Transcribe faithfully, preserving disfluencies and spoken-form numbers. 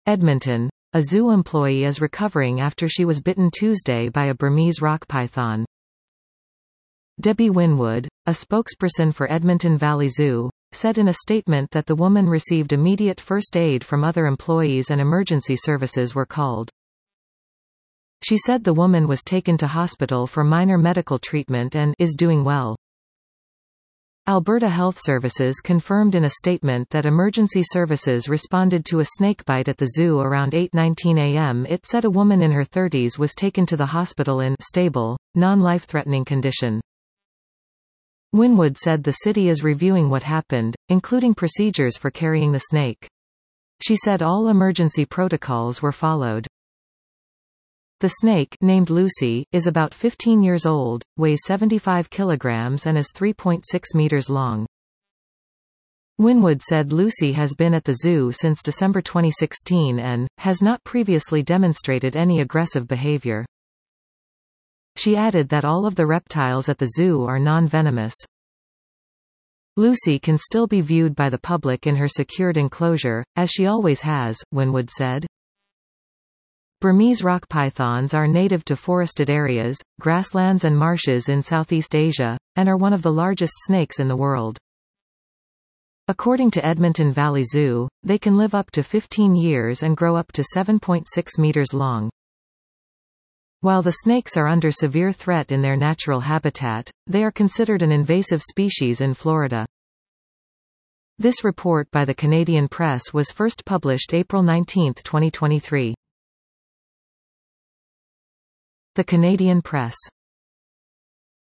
Edmonton. A zoo employee is recovering after she was bitten Tuesday by a Burmese rock python. Debbie Winwood, a spokesperson for Edmonton Valley Zoo, said in a statement that the woman received immediate first aid from other employees and emergency services were called. She said the woman was taken to hospital for minor medical treatment and is doing well. Alberta Health Services confirmed in a statement that emergency services responded to a snakebite at the zoo around eight nineteen a m It said a woman in her thirties was taken to the hospital in stable, non-life-threatening condition. Winwood said the city is reviewing what happened, including procedures for carrying the snake. She said all emergency protocols were followed. The snake, named Lucy, is about fifteen years old, weighs seventy-five kilograms and is three point six meters long. Winwood said Lucy has been at the zoo since December twenty sixteen and has not previously demonstrated any aggressive behavior. She added that all of the reptiles at the zoo are non-venomous. Lucy can still be viewed by the public in her secured enclosure, as she always has, Winwood said. Burmese rock pythons are native to forested areas, grasslands and marshes in Southeast Asia, and are one of the largest snakes in the world. According to Edmonton Valley Zoo, they can live up to fifteen years and grow up to seven point six meters long. While the snakes are under severe threat in their natural habitat, they are considered an invasive species in Florida. This report by the Canadian Press was first published April nineteenth twenty twenty-three. The Canadian Press